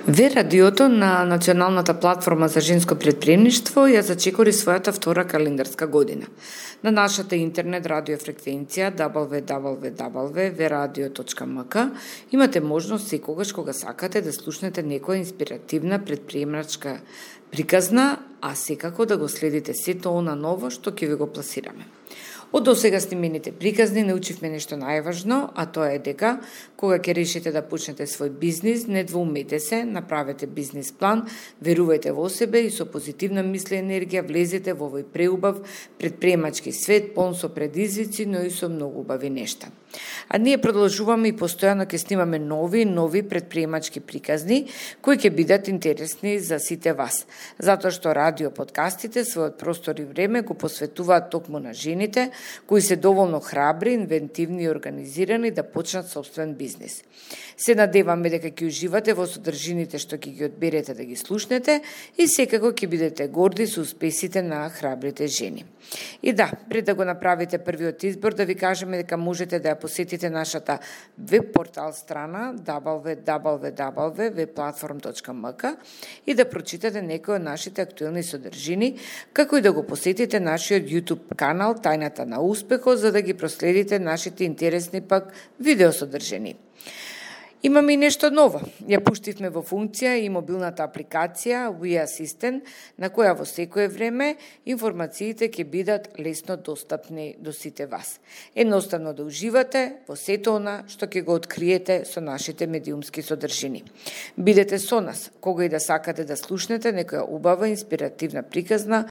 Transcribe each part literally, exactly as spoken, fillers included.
Ве радиото на Националната платформа за женско претприемништво ја зачекори својата втора календарска година. На нашата интернет радиофреквенција дабл ю дабл ю дабл ю точка ве радио точка ем ка имате можност секогаш кога сакате да слушнете некоја инспиративна претприемачка приказна, а секако да го следите сето она ново што ќе ви го пласираме. Од досега снимените приказни научивме нешто најважно, а тоа е дека кога ќе решите да почнете свој бизнис, не двоумете се, направете бизнис план, верувајте во себе и со позитивна мисли и енергија влезете во овој преубав претприемачки свет, полн со предизвици, но и со многу убави нешта. А ние продолжуваме и постојано ќе снимаме нови нови претприемачки приказни кои ќе бидат интересни за сите вас, затоа што радио подкастите својот простор и време го посветуваат токму на жените кои се доволно храбри, инвентивни и организирани да почнат собствен бизнис. Се надеваме дека ќе уживате во содржините што ќе ги одберете да ги слушнете и секако ќе бидете горди со успесите на храбрите жени. И да, пред да го направите првиот избор, да ви кажеме дека можете да ја посетите нашата веб портал страна дабл ю дабл ю дабл ю точка ве платформ точка ем ка и да прочитате некои од нашите актуелни содржини, како и да го посетите нашиот YouTube канал Тајната на успехот, за да ги проследите нашите интересни пак видеосодржини. Имаме и нешто ново. Ја пуштивме во функција и мобилната апликација We Assistant, на која во секое време информациите ќе бидат лесно достапни до сите вас. Едноставно да уживате во сето она што ќе го откриете со нашите медиумски содржини. Бидете со нас, кога и да сакате да слушнете некоја убава инспиративна приказна.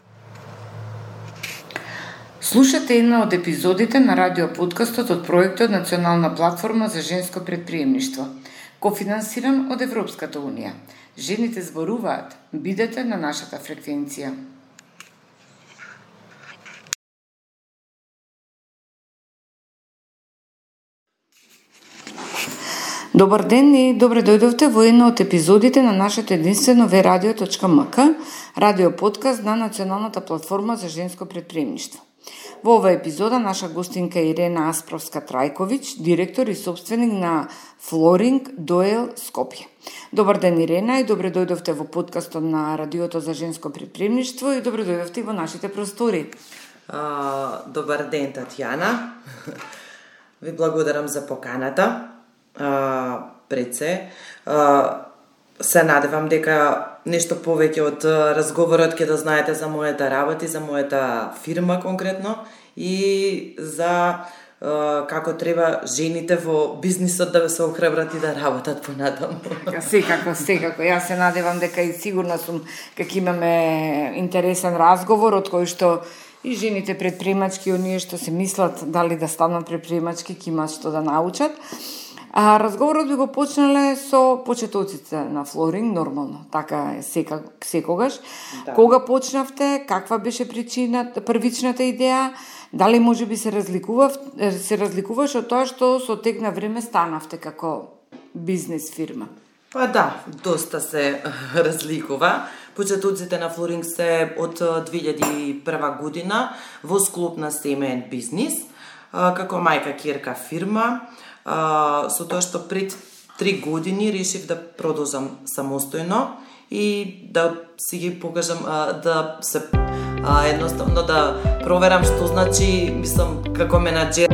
Слушате една од епизодите на радиоподкастот од проектот Национална платформа за женско претприемништво, кофинансиран од Европската унија. Жените зборуваат. Бидете на нашата фреквенција. Добар ден и добре дојдовте во една од епизодите на нашето единствено ве радио точка ем ка, радиоподкаст на Националната платформа за женско претприемништво. Во оваа епизода наша гостинка е Ирена Аспровска-Трајковиќ, директор и собственик на Flooring Doyle Скопје. Добар ден, Ирена, и добре дојдовте во подкастот на Радиото за женско претприемништво и добре дојдовте во нашите простори. А, добар ден, Татјана. Ви благодарам за поканата. А, пред се. А, се надевам дека нешто повеќе од разговорот ќе да знаете за мојата работа и за мојата фирма конкретно и за е, како треба жените во бизнисот да се охрабрат и да работат понатаму. Секако, секако. Јас се надевам дека и сигурна сум дека имаме интересен разговор од кој што и жените претприемачки, оние што се мислат дали да станат претприемачки, ќе имаат што да научат. А разговорот би го почнале со почетоците на Flooring, нормално, така е сека, секогаш. Да. Кога почнавте, каква беше причината, првичната идеја, дали може би се разликував, се разликуваш од тоа што со тек на време станавте како бизнес фирма? Па да, доста се разликува. Почетоците на Flooring се од две илјади и прва година во склоп на семеен бизнис, како мајка ќерка фирма. Uh, со тоа што пред три години решив да продолжам самостојно и да си ги покажам, uh, да се uh, едноставно да проверам што значи, мислам, како менаџер.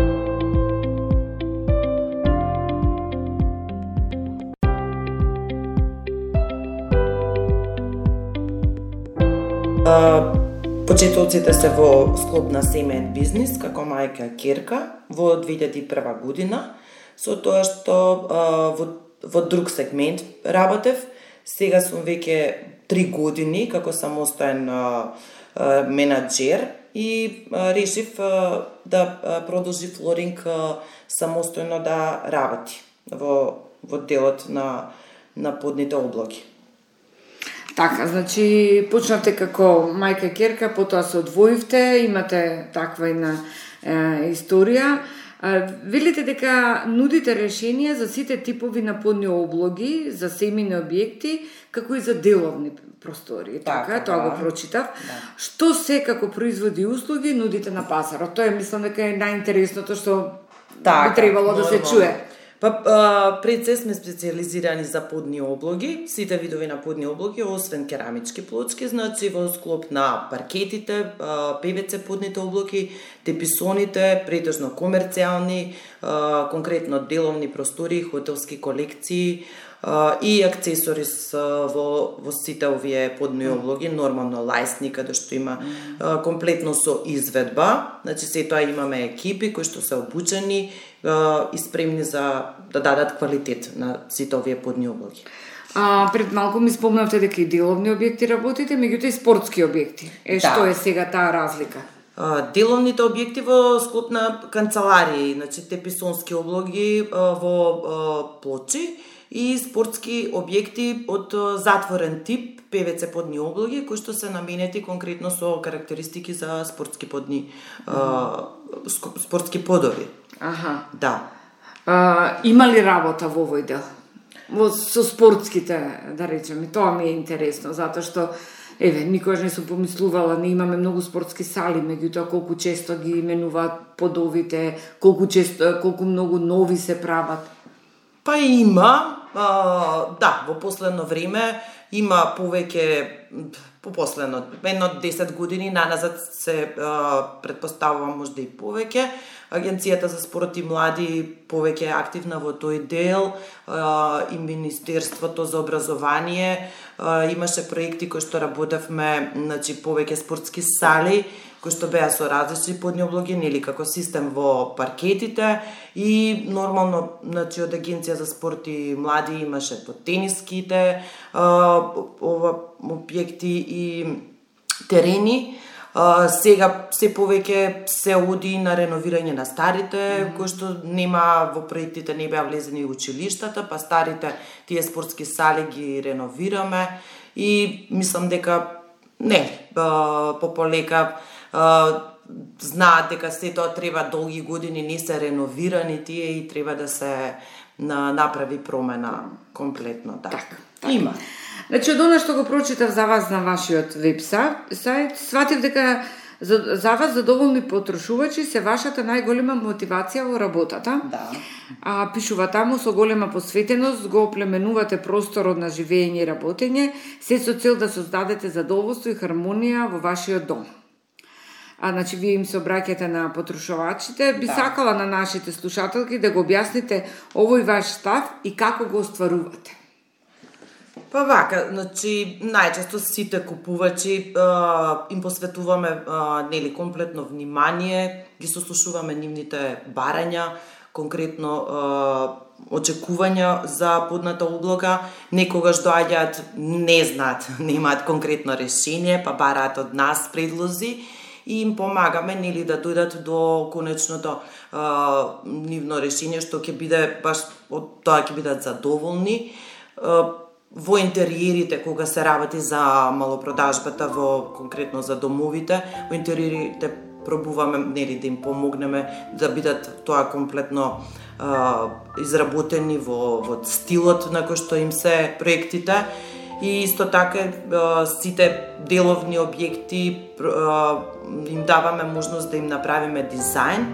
Uh, Почетоците се во склоп на семеен бизнис како мајка ќерка во две илјади и прва година. Со тоа што а, во, во друг сегмент работев, сега сум веќе три години како самостоен а, а, менаџер и а, решив а, да а, продолжи Flooring а, самостојно да работи во, во делот на, на подните облоги. Така, значи почнавте како мајка ќерка, потоа се одвоивте, имате таква една е, историја. Велите дека нудите решенија за сите типови на подни облоги, за семејни објекти, како и за деловни простори. Така, така тоа да. Го прочитав. Да. Што се како производи и услуги нудите на пазарот? Тоа е, мислам дека е најинтересното што така, би требало нормално да се чуе. Па а, пред се сме специализирани за подни облоги, сите видови на подни облоги, освен керамички плочки, значи во склоп на паркетите, пе ве це подните облоги, теписоните, претежно комерцијални, а, конкретно деловни простори, хотелски колекции, Uh, и акцесори uh, во, во сите овие подни облоги, нормално лајсни, каде што има uh, комплетно со изведба. Значи, се тоа имаме екипи кои што се обучени uh, и спремни за да дадат квалитет на сите овие подни облоги. А, пред малку ми спомнавте дека и деловни објекти работите, меѓутоа и спортски објекти. Е, да. Што е сега таа разлика? Uh, деловните објекти во склоп на канцеларии, значи теписонски облоги uh, во uh, плочи, и спортски објекти од затворен тип, пе ве це подни облоги, кои што се наменети конкретно со карактеристики за спортски подни, mm. а, спортски подови. Аха. Да. А, има ли работа во овој дел? Во, со спортските, да речеме, тоа ми е интересно, затоа што еве, никогаш не сум помислувала, не имаме многу спортски сали, меѓутоа колку често ги именуваат подовите, колку често, колку многу нови се прават. Па има, а, да, во последно време има повеќе, по последно, едно десет години наназад се а, предпоставува можда и повеќе. Агенцијата за спорт и млади повеќе е активна во тој дел, а, и Министерството за образование а, имаше проекти кои што работевме, значи повеќе спортски сали, кои што беа со различни подни облоги, нели како систем во паркетите и нормално, значи од Агенција за спорт и млади имаше по тениските, а, ова објекти и терени. Uh, сега се повеќе се оди на реновирање на старите, mm -hmm. кои што нема во проектите, не беа влезени училиштата, па старите тие спортски сали ги реновираме и мислам дека не, uh, пополека uh, знаат дека се тоа треба долги години, не се реновирани тие и треба да се на, направи промена комплетно. Да. Так, так. Има. Значи, од она што го прочитав за вас на вашиот веб-сайт, сватив дека за, за вас задоволни потрошувачи се вашата најголема мотивација во работата. Да. А, пишува таму, со голема посветеност го оплеменувате просторот на живење и работење, се со цел да создадете задоволство и хармонија во вашиот дом. А, значи, вие им се обраќате на потрошувачите. Би да. сакала на нашите слушателки да го објасните овој ваш став и како го остварувате. Па вака, значи, најчесто сите купувачи а, им посветуваме а, нели комплетно внимание, ги сослушуваме нивните барања, конкретно а, очекувања за подната облога. Некогаш доаѓаат, не знаат, немаат конкретно решение, па бараат од нас предлози и им помагаме нели да дојдат до конечното а, нивно решение што ќе биде баш од тоа ќе бидат задоволни. А, Во интериерите, кога се работи за малопродажбата, во конкретно за домовите, во интериерите пробуваме нели да им помогнеме да бидат тоа комплетно а, изработени во, во стилот на кој што им се проектите. И исто така а, сите деловни објекти а, им даваме можност да им направиме дизајн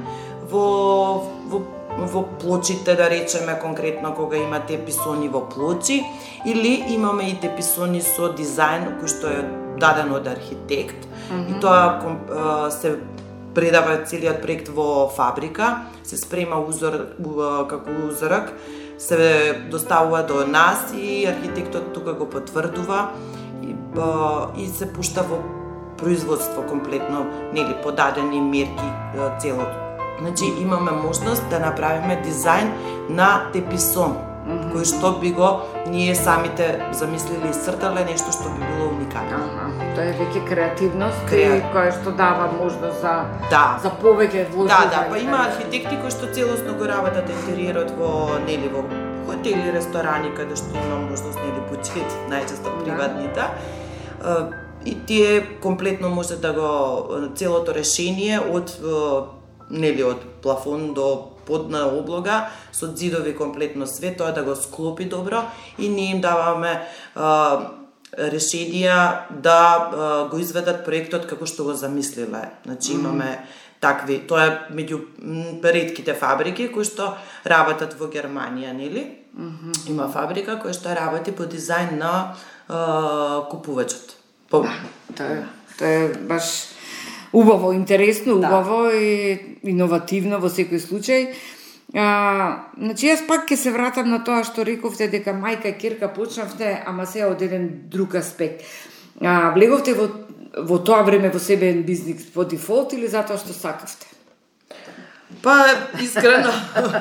во, во во плочите, да речеме конкретно кога има теписони во плочи, или имаме и теписони со дизајн кој што е даден од архитект. Mm -hmm. И тоа а, се предава целиот проект во фабрика, се спрема узор како узорак, се доставува до нас и архитектот тука го потврдува и, а, и се пушта во производство комплетно, нели подадени мерки целото. Значи имаме можност да направиме дизајн на теписон, mm -hmm. кој што би го ние самите замислили и срдале, нешто што би било уникално. Ага, тоа е веќе креативност Креат... која што дава можност за да. за повеќе вложување. Да, да, па има архитекти кои што целосно го работат интериерот во нели во хотели, ресторани каде што има можност нели буџет, најчесто приватните. Да. И тие комплетно може да го целото решение од нели од плафон до подна облога со ѕидови комплетно све, тоа да го склопи добро и ние им даваме а, решенија да а, го изведат проектот како што го замислиле. Значи имаме такви, тоа е меѓу ретките фабрики кои што работат во Германија, нели? Mm-hmm. Има фабрика која што работи по дизајн на а, купувачот. По... Да, тоа е, тоа е баш убаво, интересно, убаво да. И иновативно во секој случај. А, значи, јас пак ќе се вратам на тоа што рековте дека мајка и ќерка почнавте, ама се од еден друг аспект. А, влеговте во, во тоа време во себен бизнис по дефолт или затоа што сакавте? Па, искрено,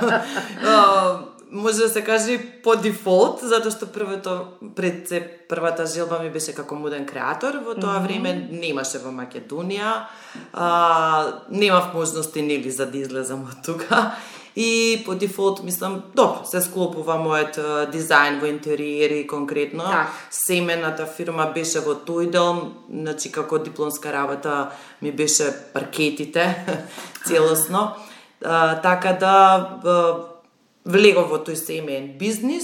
може да се каже по дефолт, затоа што првото, пред се, првата желба ми беше како моден креатор, во тоа mm-hmm. време немаше во Македонија, а, немав можности нели за да излезам од тука. И по дефолт, мислам, добро, се склопува мојот дизајн во интериери конкретно. Так. Семената фирма беше во тој дел, значи како дипломска работа ми беше паркетите целосно. А, така да влегов во тој семеен бизнис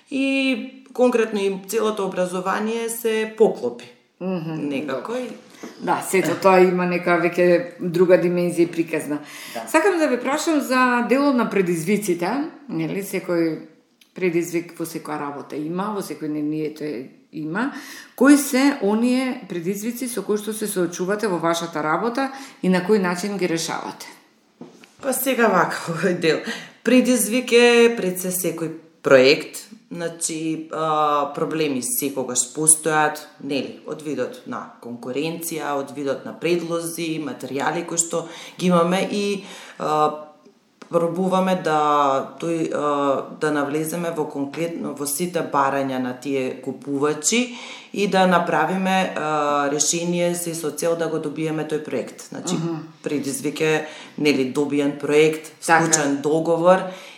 и конкретно и целото образование се поклопи. Mm-hmm. Некако и да, сето тоа има нека веќе друга димензија и приказна. Да. Сакам да ве прашам за делот на предизвиците, нели, секој предизвик во секоја работа има, во секој нението има. Кои се оние предизвици со кои што се соочувате во вашата работа и на кој начин ги решавате? Па сега вака овој дел. Предизвик е пред се секој проект, значи а, проблеми секогаш постојат, нели, од видот на конкуренција, од видот на предлози, материјали кои што ги имаме и а, пробуваме да тој а, да навлеземе во конкретно во сите барања на тие купувачи и да направиме а, решение се со цел да го добиеме тој проект. Значи uh-huh. предизвик е, нели, добиен проект, склучен договор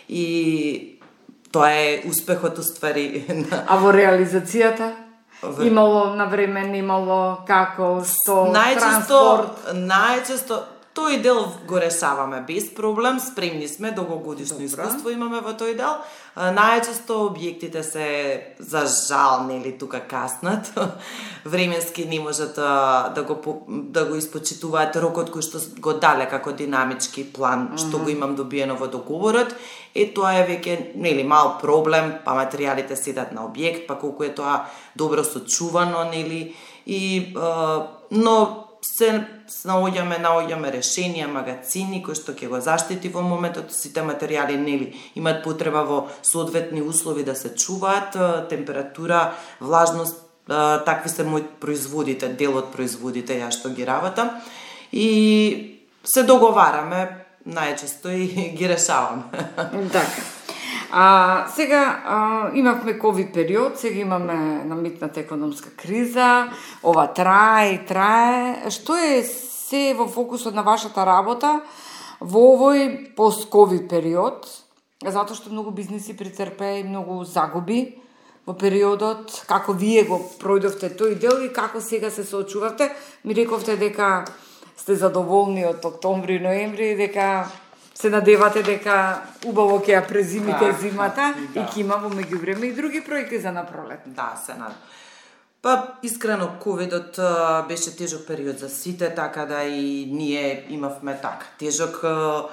и тоа е успехот уствари. А во реализацијата? Имало на време, немало, како, што, транспорт? Најчесто, тој дел го решаваме без проблем, спремни сме, дългогодишно искуство имаме во тој дел. Најчесто објектите се за жал, нели, тука каснат. Временски не можат да, да, го, да го испочитуваат рокот кој што го дале како динамички план, mm-hmm. што го имам добиено во договорот. Е, тоа е веќе, нели, мал проблем, па материјалите седат на објект, па колку е тоа добро сочувано, нели, и, а, но се наоѓаме, наоѓаме решенија, магазини кои што ќе го заштити во моментот, сите материјали, нели, имаат потреба во соодветни услови да се чуваат, температура, влажност, такви се мои производите, дел од производите ја што ги работам, и се договараме најчесто и ги решаваме. Така. А, сега а, имавме ковид период, сега имаме намитната економска криза, ова трае и трае. Што е се во фокусот на вашата работа во овој пост-ковид период? Затоа што многу бизниси претрпеа и многу загуби во периодот. Како вие го пројдовте тој дел и како сега се соочувавте? Ми рековте дека сте задоволни од октомври и ноември, дека се надевате дека убаво ќе ја презимите да, зимата да. И ќе има во меѓувреме и други проекти за напролет. Да, се надевам. Па, искрено, ковидот беше тежок период за сите, така да и ние имавме така тежок, а,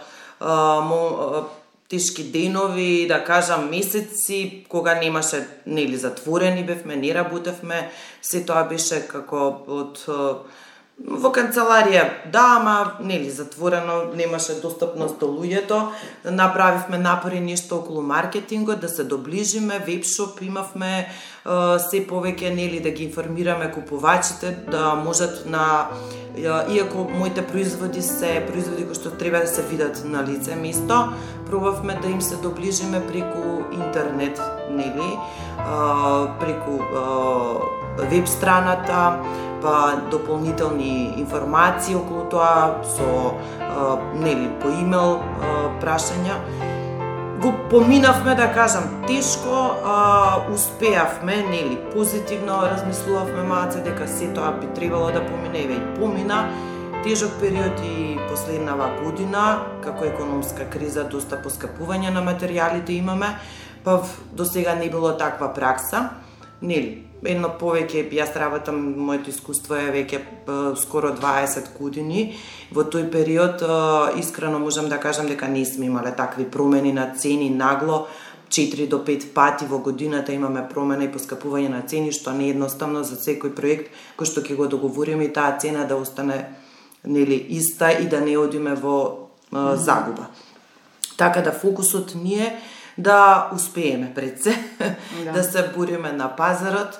а, тешки денови, да кажам месеци, кога немаше, нели, затворени бевме, не работевме, се тоа беше како од во канцеларија, да, ама нели затворено, немаше достапност до луѓето. Направивме напори нешто околу маркетингот, да се доближиме, вебшоп имавме, се повеќе, нели, да ги информираме купувачите, да можат на, иако моите производи се производи кои што треба да се видат на лице место, пробавме да им се доближиме преку интернет, нели, преку веб страната, па дополнителни информации околу тоа со а, нели по имейл а, прашања. Го поминавме, да кажам, тешко, а, успеавме, нели, позитивно размислувавме малце дека се тоа би требало да помине, еве и помина. Тежок период и последнава година, како економска криза, доста поскапување на материјалите имаме, па до сега не било таква пракса. Нели, едно повеќе, јас работам, моето искуство е веќе скоро дваесет години. Во тој период искрено можам да кажам дека не сме имале такви промени на цени нагло. четири до пет пати во годината имаме промена и поскапување на цени, што не е едноставно за секој проект кој што ќе го договориме и таа цена да остане нели иста и да не одиме во а, загуба. Така да фокусот ни е да успееме пред се, да. да се бориме на пазарот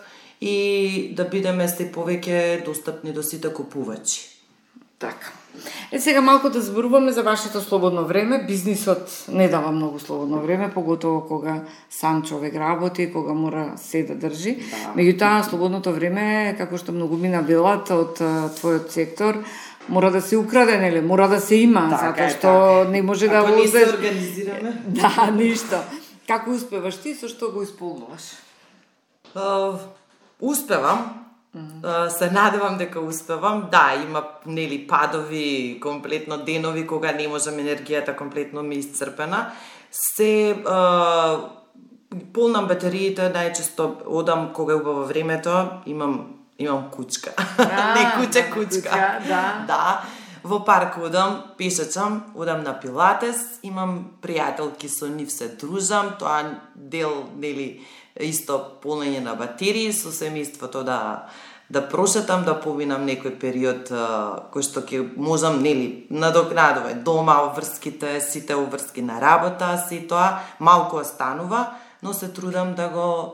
и да бидеме се повеќе достапни до сите купувачи. Така. Е, сега малку да зборуваме за вашето слободно време. Бизнисот не дава многу слободно време, поготово кога сам човек работи, кога мора се да држи. Да. Меѓутоа, слободното време, како што многу мина велат од твојот сектор, мора да се украде, нели? Мора да се има, така, затоа што така. Не може да возеш. Ако не се организираме. Да, ништо. Како успеваш ти, со што го исполнуваш? Uh, успевам. Uh, се надевам дека успевам. Да, има нели падови, комплетно денови кога не можам, енергијата комплетно ми исцрпена. Се uh, полнам батериите, најчесто одам кога е убаво времето, имам имам кучка. А, не куче, кучка. кучка да. да. Во парк одам, пешачам, одам на пилатес, имам пријателки, со нив се дружам, тоа дел, нели, исто полнење на батерии, со семејството да да прошетам, да поминам некој период а, кој што ќе можам, нели, надокнадува дома, обврските, сите обврски на работа, си тоа малку останува, но се трудам да го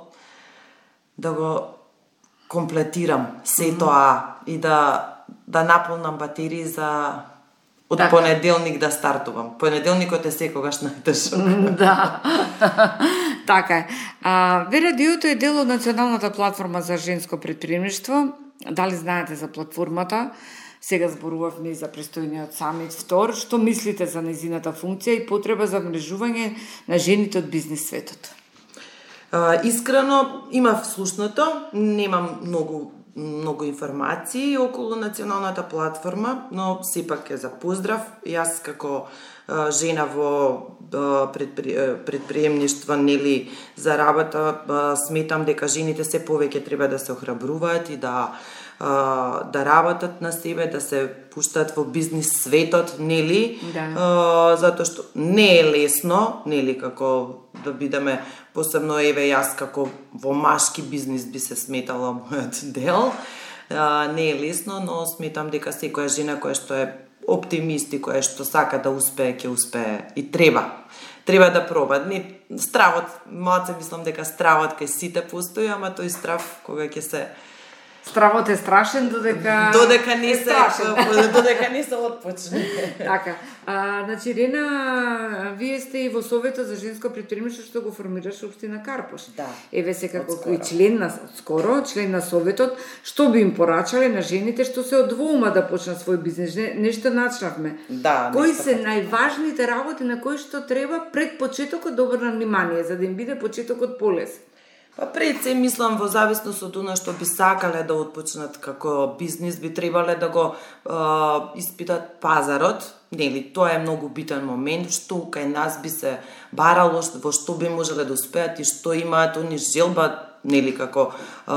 да го комплетирам се тоа и да да наполнам батерии за од так. Понеделник да стартувам. Понеделникот е секогаш најтешок. Да. Така е. А, Ве радиото е дел од Националната платформа за женско предприемништво. Дали знаете за платформата? Сега зборувавме за престојниот самит втор. Што мислите за незината функција и потреба за мрежување на жените од бизнис светот? Uh, искрено, имав слушното, немам многу многу информации околу националната платформа, но сепак е за поздрав. Јас како uh, жена во uh, предпри, uh, предприемништво, нели, за работа, uh, сметам дека жените се повеќе треба да се охрабруваат и да uh, да работат на себе, да се пуштат во бизнис светот, нели? Да. Uh, затоа што не е лесно, нели, како да бидеме, посебно еве јас како во машки бизнис би се сметала мојот дел. А, не е лесно, но сметам дека секоја жена која што е оптимист и која што сака да успее, ќе успее и треба. Треба да проба. Не, стравот, малце мислам дека стравот кај сите постои, ама тој страв кога ќе се Стравот е страшен додека додека не се додека не се отпочне. Така. А, значи Рена, вие сте и во Советот за женско предприемништво што го формираше општина Карпош. Да. Еве се како кој член на скоро, член на Советот, што би им порачале на жените што се одвоума да почнат свој бизнес? Не, нешто начнавме. Да. Кои се најважните работи на кои што треба пред почетокот да обрнат внимание за да им биде почетокот полесен? Па пред се мислам во зависност од она што би сакале да отпочнат како бизнис, би требале да го е, испитат пазарот, нели, тоа е многу битен момент, што кај нас би се барало, во што би можеле да успеат и што имаат они желба, нели, како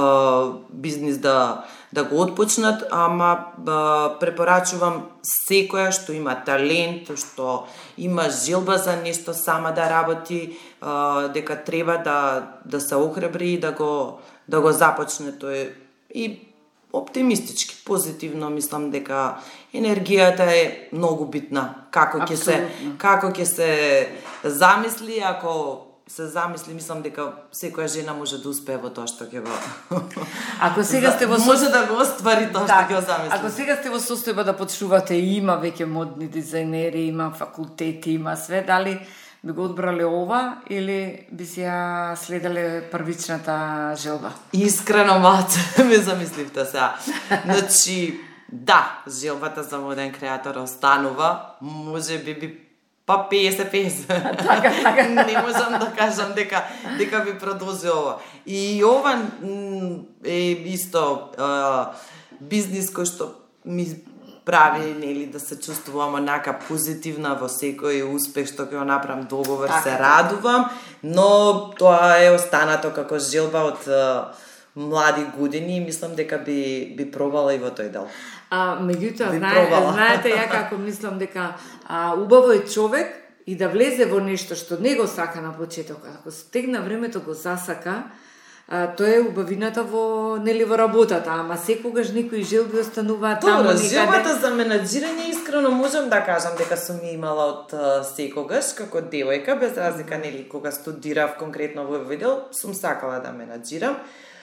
е, бизнис да да го отпочнат, ама е, препорачувам секоја што има талент, што има желба за нешто сама да работи, Uh, дека треба да да се охрабри и да го да го започне тој и оптимистички, позитивно мислам дека енергијата е многу битна. Како ќе се како ќе се замисли, ако се замисли, мислам дека секоја жена може да успее во тоа што ќе го Ако сега сте во може да го оствари тоа што ќе го замисли. Ако сега сте во состојба да почнувате и има веќе модни дизајнери, има факултети, има све, дали би го одбрале ова или би си ја следеле првичната желба? Искрено малце ме замисливте сега. Значи, да, желбата за моден креатор останува, може би би па песет песет. Така, така. Не можам да кажам дека дека би продолжи ова. И ова е исто а, бизнис кој што ми прави, нели, да се чувствувам онака позитивна во секој успех што ќе го направам договор, така, се радувам, но тоа е останато како желба од млади години и мислам дека би би пробала и во тој дел. А меѓутоа знае, знаете ја како мислам дека а, убаво е човек и да влезе во нешто што не го сака на почеток, ако стегна времето го засака, а, тоа е убавината во нели во работата, ама секогаш некои желби остануваат таму некаде. некаде. Желбата за менаџирање искрено можам да кажам дека сум ја имала од uh, секогаш како девојка, без разлика нели кога студирав конкретно во Видел, сум сакала да менаџирам.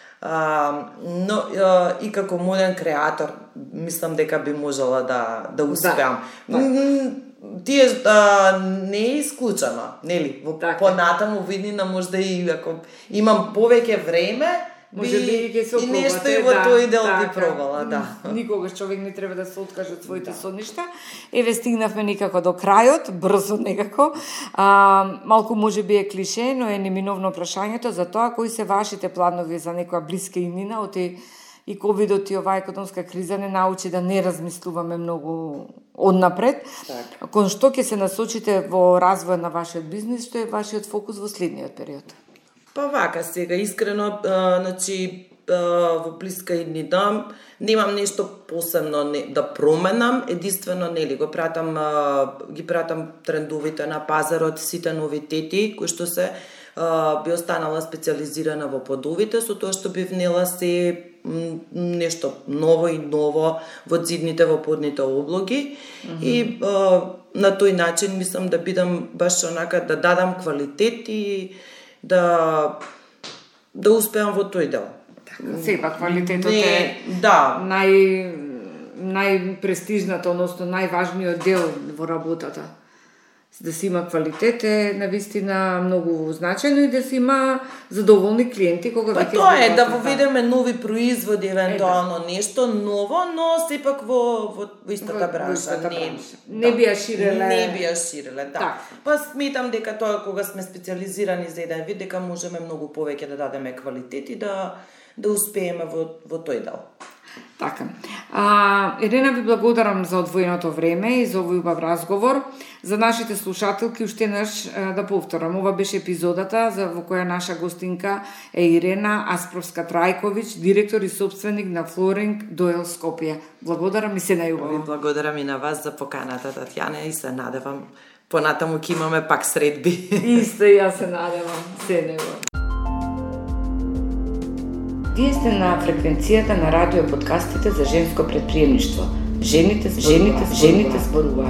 Uh, но uh, и како моден креатор мислам дека би можела да да успеам. Да, да. Тие а, не е исклучено, нели? Во така. Понатаму виднина можда и ако имам повеќе време, може би ќе се и нешто и во да, тој дел така. би пробала, да. Никогаш човек не треба да се откаже од своите да. соништа. Еве стигнавме некако до крајот, брзо некако. А, малку може би е клише, но е неминовно прашањето за тоа кои се вашите планови за некоја блиска иднина, оти и ковидот и оваа економска криза не научи да не размислуваме многу однапред. Так. Кон што ќе се насочите во развој на вашиот бизнис, што е вашиот фокус во следниот период? Па вака сега, искрено, а, значи, а, во блиска иднина немам нешто посебно не, да променам, единствено нели го пратам, а, ги пратам трендовите на пазарот, сите новитети кои што се а, би останала специализирана во подовите, со тоа што би внела се нешто ново и ново во дзидните, во подните облоги. Mm-hmm. И а, на тој начин мислам да бидам баш онака да дадам квалитет и да да успеам во тој дел. Така, сепак квалитетот не, е да. нај најпрестижната, односно најважниот дел во работата. Да си има квалитет е навистина многу значајно и да си има задоволни клиенти кога па веќе тоа е да воведеме нови производи, евентуално е, да. нешто ново, но сепак во во, во истата бранша, не не би ја ширеле. Не би ја ширеле, да. Так. Па сметам дека тоа кога сме специализирани за еден вид дека можеме многу повеќе да дадеме квалитет и да да успееме во во тој дел. Така. А, Ирена, ви благодарам за одвоеното време и за овој убав разговор. За нашите слушателки уште еднаш да повторам, ова беше епизодата за во која наша гостинка е Ирена Аспровска-Трајковиќ, директор и собственик на Flooring Doyle Скопје. Благодарам и се најубаво. Благодарам и на вас за поканата, Татјана, и се надевам понатаму ќе имаме пак средби. Исто и јас се надевам, се најубаво. Вие сте на фреквенцијата на радио подкастите за женско предприемништво. Жените, жените, жените зборуваат.